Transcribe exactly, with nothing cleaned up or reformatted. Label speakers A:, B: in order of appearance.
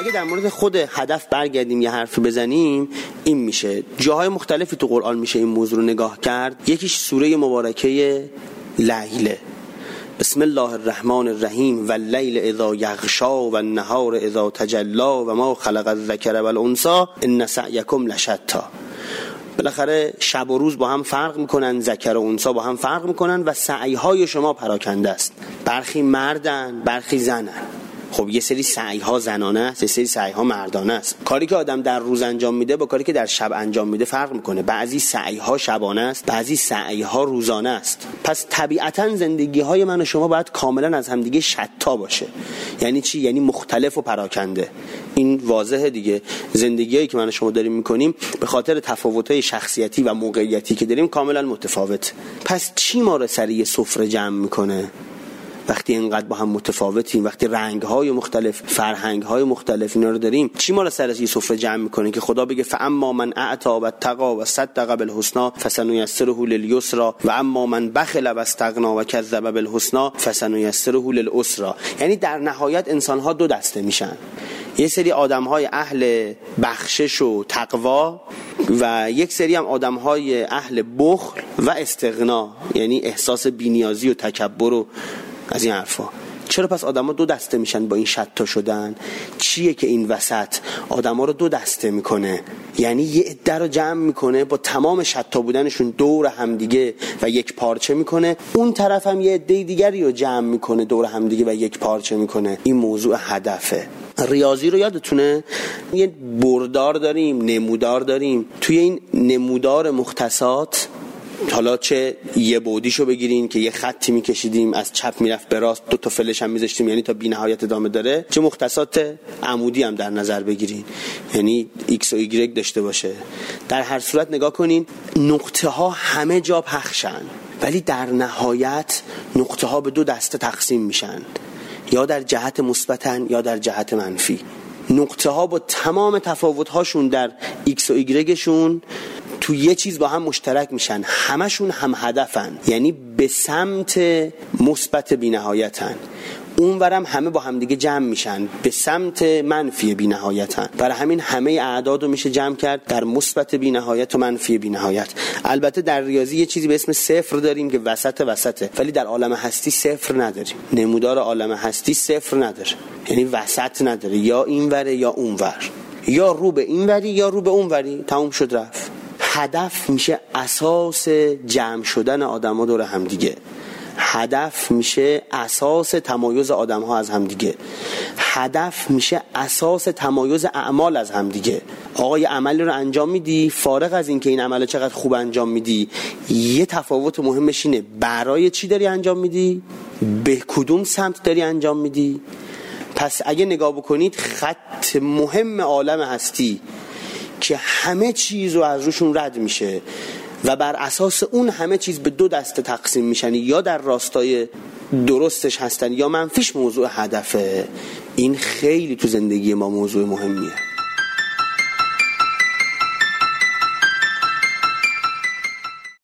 A: اگه در مورد خود هدف برگردیم یه حرفی بزنیم، این میشه جاهای مختلفی تو قرآن میشه این موضوع رو نگاه کرد. یکیش سوره مبارکه لیل، بسم الله الرحمن الرحیم، واللیل اذا یغشا والنهار اذا تجلی و ما خلق الذکر والانثی ان سعیکم لشتی. بالاخره شب و روز با هم فرق میکنن، ذکر و انثی با هم فرق میکنن و سعیهای شما پراکنده است. برخی مردن، برخی زنن. خب یه سری سعی‌ها زنانه است، یه سری سعی‌ها مردانه است. کاری که آدم در روز انجام میده با کاری که در شب انجام میده فرق میکنه. بعضی سعی‌ها شبانه است، بعضی سعی‌ها روزانه است. پس طبیعتاً زندگی‌های من و شما باید کاملاً از همدیگه شتا باشه. یعنی چی؟ یعنی مختلف و پراکنده. این واضحه دیگه. زندگیایی که من و شما داریم میکنیم به خاطر تفاوت‌های شخصیتی و موقعیتی که داریم کاملاً متفاوت. پس چی ما رو سر یه سفره جمع میکنه؟ وقتی اینقدر با هم متفاوتیم، وقتی رنگ‌های مختلف، فرهنگ‌های مختلف اینا رو داریم، چی ما رو سر از این سفره جمع می‌کنه که خدا بگه فاما من اعطى واتقى وصدق بالحسنى فسنيسره لليسرى و اما من بخل واستغنى وكذب بالحسنى فسنيسره للعسرى؟ یعنی در نهایت انسان‌ها دو دسته میشن. یه سری آدم‌های اهل بخشش و تقوا و یک سری هم آدم‌های اهل بخل و استغنا، یعنی احساس بی‌نیازی و تکبر و از این حرفا. چرا پس آدم‌ها دو دسته میشن با این شتا شدن؟ چیه که این وسط آدم‌ها رو دو دسته میکنه؟ یعنی یه عده رو جمع میکنه با تمام شتا بودنشون دور همدیگه و یک پارچه میکنه، اون طرف هم یه عده دیگری رو جمع میکنه دور همدیگه و یک پارچه میکنه. این موضوع هدفه. ریاضی رو یادتونه یه بردار داریم، نمودار داریم. توی این نمودار مختصات حالا چه یه بودیشو بگیرین که یه خطی میکشیدیم از چپ میرفت به راست، دو تا فلش هم میذاشتیم یعنی تا بی‌نهایت ادامه داره، چه مختصات عمودی هم در نظر بگیرین یعنی ایکس و ایگرگ داشته باشه. در هر صورت نگاه کنین نقطه ها همه جا پخشن ولی در نهایت نقطه ها به دو دسته تقسیم میشن، یا در جهت مثبتن یا در جهت منفی. نقطه ها با تمام تفاوت هاشون در ایکس و ایگرگشون تو یه چیز با هم مشترک میشن، همشون هم هدفن، یعنی به سمت مثبت بی‌نهایتن. اونورم همه با هم دیگه جمع میشن به سمت منفی بی‌نهایتن. برای همین همه اعداد رو میشه جمع کرد در مثبت بی‌نهایت و منفی بی‌نهایت. البته در ریاضی یه چیزی به اسم صفر داریم که وسط وسطه، ولی در عالم هستی صفر نداریم. نمودار عالم هستی صفر نداره، یعنی وسط نداره، یا اینوره یا اونور، یا رو به اینوری یا رو به اونوری، تموم شد رفت. هدف میشه اساس جمع شدن آدم‌ها دور هم دیگه. هدف میشه اساس تمایز آدم‌ها از هم دیگه. هدف میشه اساس تمایز اعمال از هم دیگه. آقا یه عملی رو انجام میدی، فارغ از این که این عمل چقدر خوب انجام میدی، یه تفاوت مهمش اینه برای چی داری انجام میدی، به کدوم سمت داری انجام میدی. پس اگه نگاه بکنید خط مهم عالم هستی که همه چیز رو از روشون رد میشه و بر اساس اون همه چیز به دو دسته تقسیم میشن، یا در راستای درستش هستن یا منفیش. موضوع هدفه. این خیلی تو زندگی ما موضوع مهمیه.